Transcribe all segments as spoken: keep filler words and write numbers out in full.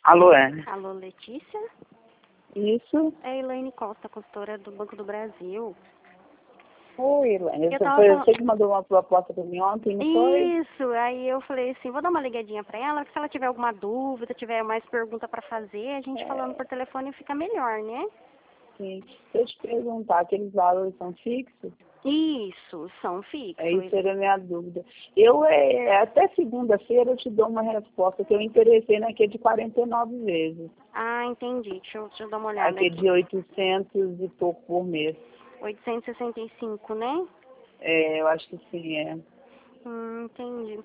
Alô, é? Alô, Letícia? Isso. É Elaine Costa, consultora do Banco do Brasil. Oi, Elaine. Eu Você, tava foi, falando... você que mandou uma proposta para mim ontem, não foi? Isso, aí eu falei assim, vou dar uma ligadinha pra ela, que se ela tiver alguma dúvida, tiver mais pergunta pra fazer, a gente É, falando por telefone fica melhor, né? sim. Deixa eu te perguntar, aqueles valores são fixos? Isso, são É, isso fixos. era a minha dúvida. Eu, é, até segunda-feira, eu te dou uma resposta que eu interessei naquele de quarenta e nove vezes. Ah, entendi. Deixa eu, deixa eu dar uma olhada Aquele aqui. de oitocentos e pouco por mês. oitocentos e sessenta e cinco, né? É, eu acho que sim, é. Hum, entendi.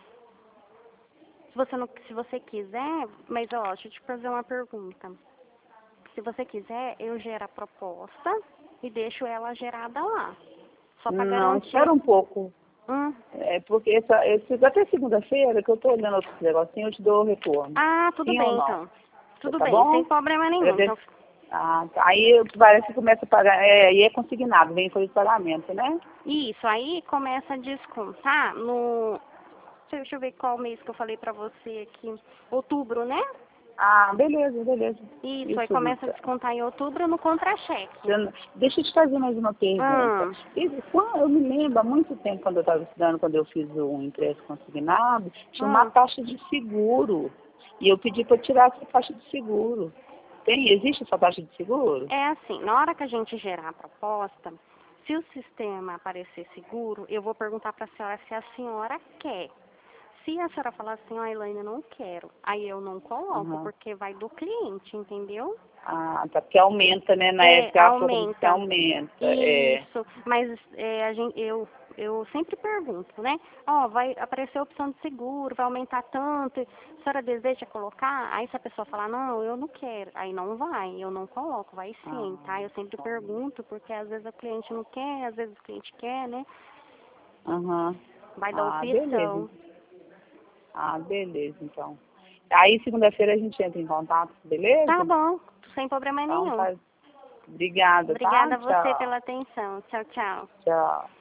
Se você, não, se você quiser, mas ó, deixa eu te fazer uma pergunta. Se você quiser, eu gero a proposta e deixo ela gerada lá. Só para Não, garantir. espera um pouco. Hum. É, porque essa, esse, até segunda-feira, que eu tô olhando outros negocinhos, eu te dou o retorno. Ah, tudo Sim ou bem não? então. Tudo Tá bem, bom? sem problema nenhum. Agradeço. Então, Ah, tá. Aí parece que começa a pagar, é, aí é consignado, vem folha de pagamento, né? isso, aí começa a descontar no... Deixa eu ver qual mês que eu falei pra você aqui. Outubro, né? Ah, beleza, beleza. Isso, aí Isso, começa a Rita. descontar em outubro no contra-cheque. Eu não- Deixa eu te fazer mais uma pergunta. Hum, E quando- Eu me lembro, há muito tempo, quando eu estava estudando, quando eu fiz o empréstimo consignado, tinha uma hum. taxa de seguro. E eu pedi para tirar essa taxa de seguro. Tem, existe essa taxa de seguro? É assim, na hora que a gente gerar a proposta, se o sistema aparecer seguro, eu vou perguntar para a senhora se a senhora quer. Se a senhora falar assim, ó, Elaine, eu não quero, aí eu não coloco, Aham. porque vai do cliente, entendeu? Ah, tá, porque aumenta, né? Na É, época ela falou comigo que aumenta. aumenta. É. Isso, mas é, a gente, eu, eu sempre pergunto, né? Ó, vai aparecer a opção de seguro, vai aumentar tanto, a senhora deseja colocar? Aí se a pessoa falar, não, eu não quero, aí não vai, eu não coloco, vai Ah, sim, tá? Eu sempre tá. pergunto, porque às vezes o cliente não quer, às vezes o cliente quer, né? Aham. Vai dar Ah, beleza. opção. Ah, beleza, então. Aí segunda-feira a gente entra em contato, Tá beleza? bom, sem problema Então nenhum. tá. Obrigada, tá? Obrigada a você Tchau. pela atenção. Tchau, tchau. Tchau.